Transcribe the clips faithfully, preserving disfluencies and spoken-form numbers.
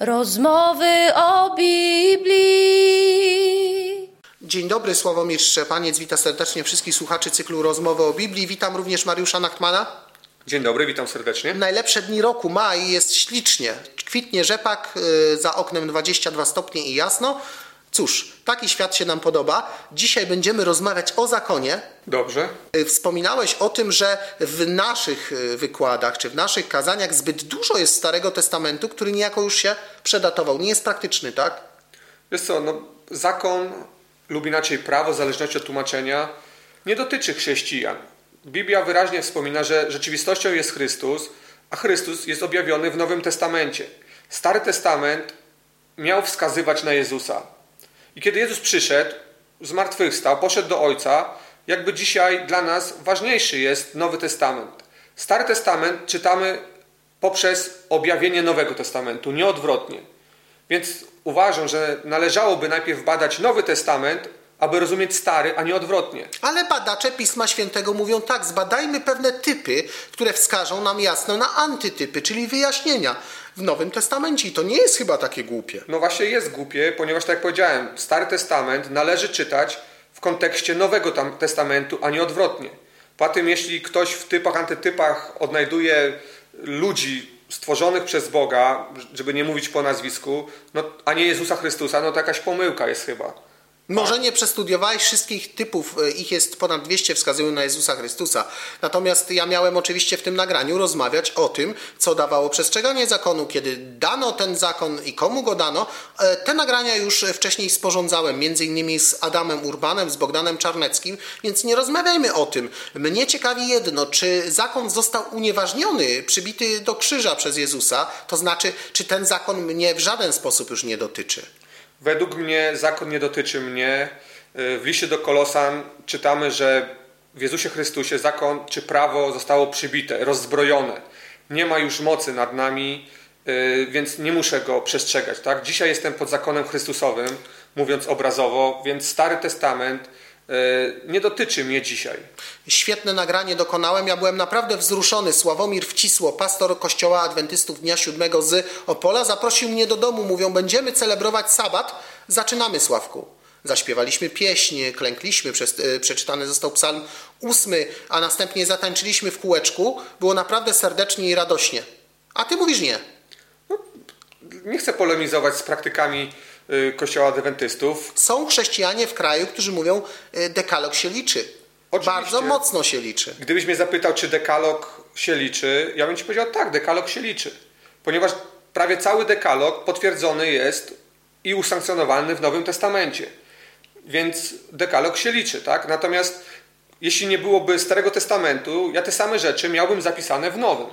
Rozmowy o Biblii. Dzień dobry, Sławomir Szczepaniec. Witam serdecznie wszystkich słuchaczy cyklu Rozmowy o Biblii. Witam również Mariusza Nachtmana. Dzień dobry, witam serdecznie. Najlepsze dni roku, maj, jest ślicznie. Kwitnie rzepak, yy, za oknem dwadzieścia dwa stopnie i jasno. Cóż, taki świat się nam podoba. Dzisiaj będziemy rozmawiać o zakonie. Dobrze. Wspominałeś o tym, że w naszych wykładach, czy w naszych kazaniach zbyt dużo jest Starego Testamentu, który niejako już się przedatował. Nie jest praktyczny, tak? Wiesz co, no, zakon lub inaczej prawo, w zależności od tłumaczenia, nie dotyczy chrześcijan. Biblia wyraźnie wspomina, że rzeczywistością jest Chrystus, a Chrystus jest objawiony w Nowym Testamencie. Stary Testament miał wskazywać na Jezusa. I kiedy Jezus przyszedł, zmartwychwstał, poszedł do Ojca, jakby dzisiaj dla nas ważniejszy jest Nowy Testament. Stary Testament czytamy poprzez objawienie Nowego Testamentu, nie odwrotnie. Więc uważam, że należałoby najpierw badać Nowy Testament, aby rozumieć Stary, a nie odwrotnie. Ale badacze Pisma Świętego mówią tak, zbadajmy pewne typy, które wskażą nam jasno na antytypy, czyli wyjaśnienia w Nowym Testamencie. I to nie jest chyba takie głupie. No właśnie jest głupie, ponieważ tak jak powiedziałem, Stary Testament należy czytać w kontekście Nowego Testamentu, a nie odwrotnie. Poza tym, jeśli ktoś w typach, antytypach odnajduje ludzi stworzonych przez Boga, żeby nie mówić po nazwisku, no, a nie Jezusa Chrystusa, no to jakaś pomyłka jest chyba. Może nie przestudiowałeś wszystkich typów, ich jest ponad dwieście, wskazują na Jezusa Chrystusa. Natomiast ja miałem oczywiście w tym nagraniu rozmawiać o tym, co dawało przestrzeganie zakonu, kiedy dano ten zakon i komu go dano. Te nagrania już wcześniej sporządzałem, między innymi z Adamem Urbanem, z Bogdanem Czarneckim, więc nie rozmawiajmy o tym. Mnie ciekawi jedno, czy zakon został unieważniony, przybity do krzyża przez Jezusa, to znaczy, czy ten zakon mnie w żaden sposób już nie dotyczy. Według mnie zakon nie dotyczy mnie. W liście do Kolosan czytamy, że w Jezusie Chrystusie zakon czy prawo zostało przybite, rozzbrojone. Nie ma już mocy nad nami, więc nie muszę go przestrzegać. Tak? Dzisiaj jestem pod zakonem Chrystusowym, mówiąc obrazowo, więc Stary Testament nie dotyczy mnie dzisiaj. Świetne nagranie dokonałem. Ja byłem naprawdę wzruszony. Sławomir Wcisło, pastor Kościoła Adwentystów Dnia Siódmego z Opola, zaprosił mnie do domu. Mówią, będziemy celebrować sabat. Zaczynamy, Sławku. Zaśpiewaliśmy pieśń, klękliśmy, przeczytany został psalm ósmy, a następnie zatańczyliśmy w kółeczku. Było naprawdę serdecznie i radośnie. A ty mówisz nie. No, nie chcę polemizować z praktykami Kościoła Adwentystów. Są chrześcijanie w kraju, którzy mówią, dekalog się liczy. Oczywiście. Bardzo mocno się liczy. Gdybyś mnie zapytał, czy dekalog się liczy, ja bym ci powiedział, tak, dekalog się liczy. Ponieważ prawie cały dekalog potwierdzony jest i usankcjonowany w Nowym Testamencie. Więc dekalog się liczy, tak? Natomiast jeśli nie byłoby Starego Testamentu, ja te same rzeczy miałbym zapisane w Nowym.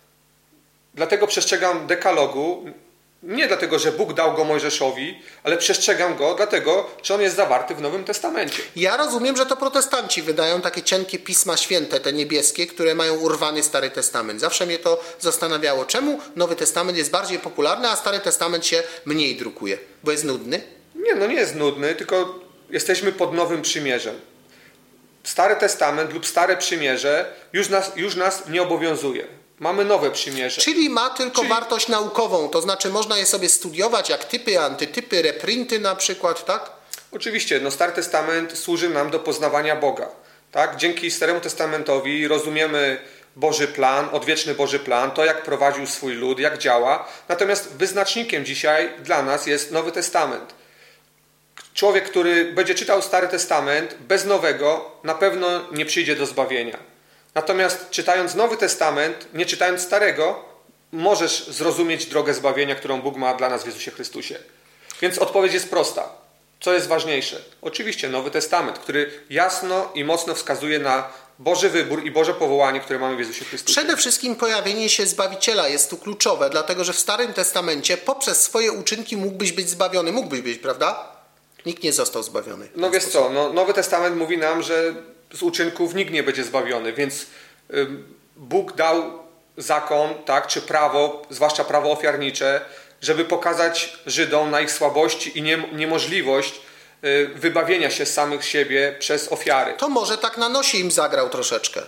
Dlatego przestrzegam dekalogu, nie dlatego, że Bóg dał go Mojżeszowi, ale przestrzegam go dlatego, że on jest zawarty w Nowym Testamencie. Ja rozumiem, że to protestanci wydają takie cienkie Pisma Święte, te niebieskie, które mają urwany Stary Testament. Zawsze mnie to zastanawiało, czemu Nowy Testament jest bardziej popularny, a Stary Testament się mniej drukuje. Bo jest nudny? Nie, no nie jest nudny, tylko jesteśmy pod Nowym Przymierzem. Stary Testament lub Stare Przymierze już nas, już nas nie obowiązuje. Mamy nowe przymierze. Czyli ma tylko Czyli... wartość naukową, to znaczy można je sobie studiować jak typy, antytypy, reprinty na przykład, tak? Oczywiście, no Stary Testament służy nam do poznawania Boga. Tak? Dzięki Staremu Testamentowi rozumiemy Boży plan, odwieczny Boży plan, to jak prowadził swój lud, jak działa. Natomiast wyznacznikiem dzisiaj dla nas jest Nowy Testament. Człowiek, który będzie czytał Stary Testament bez Nowego, na pewno nie przyjdzie do zbawienia. Natomiast czytając Nowy Testament, nie czytając Starego, możesz zrozumieć drogę zbawienia, którą Bóg ma dla nas w Jezusie Chrystusie. Więc odpowiedź jest prosta. Co jest ważniejsze? Oczywiście Nowy Testament, który jasno i mocno wskazuje na Boży wybór i Boże powołanie, które mamy w Jezusie Chrystusie. Przede wszystkim pojawienie się Zbawiciela jest tu kluczowe, dlatego że w Starym Testamencie poprzez swoje uczynki mógłbyś być zbawiony. Mógłbyś być, prawda? Nikt nie został zbawiony. No wiesz co, no, Nowy Testament mówi nam, że z uczynków nikt nie będzie zbawiony, więc y, Bóg dał zakon, tak, czy prawo, zwłaszcza prawo ofiarnicze, żeby pokazać Żydom na ich słabości i nie, niemożliwość y, wybawienia się z samych siebie przez ofiary. To może tak na nosie im zagrał troszeczkę.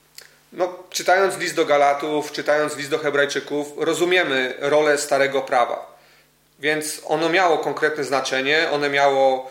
No, czytając list do Galatów, czytając list do Hebrajczyków, rozumiemy rolę Starego Prawa. Więc ono miało konkretne znaczenie, one miało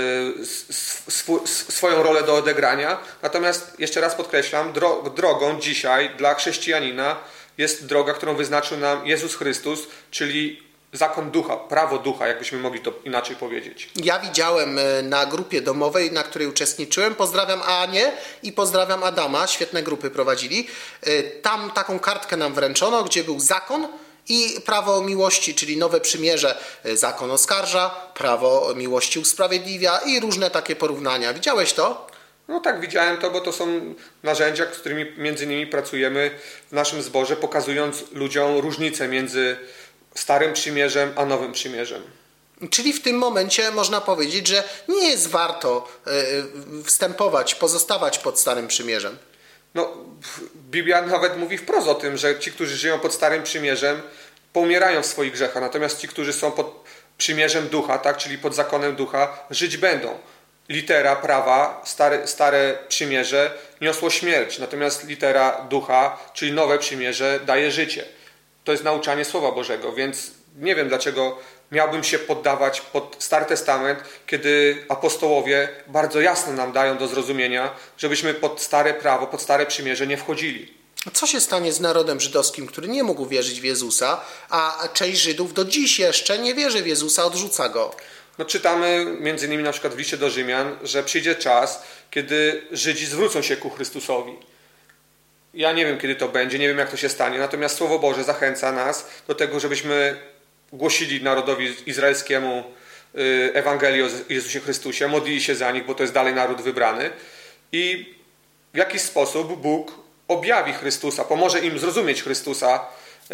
Sw- swoją rolę do odegrania. Natomiast jeszcze raz podkreślam, dro- drogą dzisiaj dla chrześcijanina jest droga, którą wyznaczył nam Jezus Chrystus, czyli zakon ducha, prawo ducha, jakbyśmy mogli to inaczej powiedzieć. Ja widziałem na grupie domowej, na której uczestniczyłem, pozdrawiam Anię i pozdrawiam Adama, świetne grupy prowadzili. Tam taką kartkę nam wręczono, gdzie był zakon i prawo miłości, czyli nowe przymierze. Zakon oskarża, prawo miłości usprawiedliwia i różne takie porównania. Widziałeś to? No tak, widziałem to, bo to są narzędzia, z którymi między innymi pracujemy w naszym zborze, pokazując ludziom różnicę między Starym Przymierzem a Nowym Przymierzem. Czyli w tym momencie można powiedzieć, że nie jest warto wstępować, pozostawać pod Starym Przymierzem. No, Biblia nawet mówi wprost o tym, że ci, którzy żyją pod Starym Przymierzem, poumierają w swoich grzechach, natomiast ci, którzy są pod przymierzem ducha, tak, czyli pod zakonem ducha, żyć będą. Litera prawa, stare, stare przymierze niosło śmierć, natomiast litera ducha, czyli nowe przymierze, daje życie. To jest nauczanie Słowa Bożego, więc nie wiem, dlaczego miałbym się poddawać pod Stary Testament, kiedy apostołowie bardzo jasno nam dają do zrozumienia, żebyśmy pod stare prawo, pod stare przymierze nie wchodzili. Co się stanie z narodem żydowskim, który nie mógł wierzyć w Jezusa, a część Żydów do dziś jeszcze nie wierzy w Jezusa, odrzuca Go? No, czytamy między innymi na przykład w liście do Rzymian, że przyjdzie czas, kiedy Żydzi zwrócą się ku Chrystusowi. Ja nie wiem, kiedy to będzie, nie wiem, jak to się stanie, natomiast Słowo Boże zachęca nas do tego, żebyśmy głosili narodowi izraelskiemu Ewangelię o Jezusie Chrystusie, modlili się za nich, bo to jest dalej naród wybrany i w jakiś sposób Bóg objawi Chrystusa, pomoże im zrozumieć Chrystusa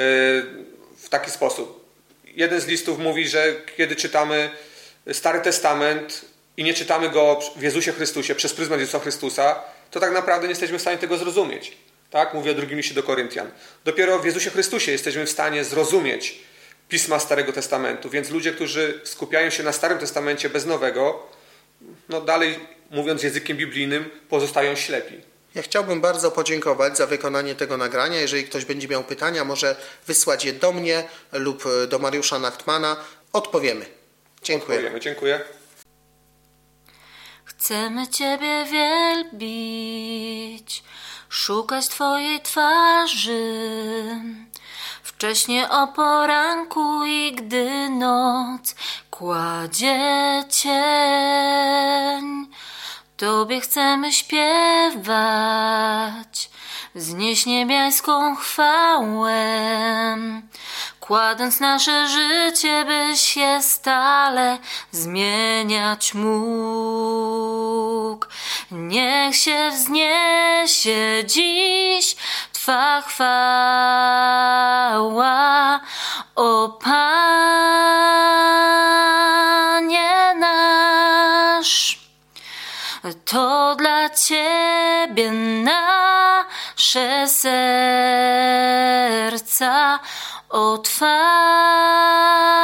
w taki sposób. Jeden z listów mówi, że kiedy czytamy Stary Testament i nie czytamy go w Jezusie Chrystusie przez pryzmat Jezusa Chrystusa, to tak naprawdę nie jesteśmy w stanie tego zrozumieć. Tak? Mówię o drugim liście do Koryntian. Dopiero w Jezusie Chrystusie jesteśmy w stanie zrozumieć Pisma Starego Testamentu. Więc ludzie, którzy skupiają się na Starym Testamencie bez Nowego, no dalej, mówiąc językiem biblijnym, pozostają ślepi. Ja chciałbym bardzo podziękować za wykonanie tego nagrania. Jeżeli ktoś będzie miał pytania, może wysłać je do mnie lub do Mariusza Nachtmana. Odpowiemy. Dziękuję. Odpowiemy. Dziękuję. Chcemy Ciebie wielbić, szukać Twojej twarzy. Wcześnie o poranku i gdy noc kładzie cień, Tobie chcemy śpiewać, wznieść niebiańską chwałę, kładąc nasze życie, byś się stale zmieniać mógł. Niech się wzniesie dziś Twa chwała, o Panie nasz. To dla Ciebie nasze serca otwarte.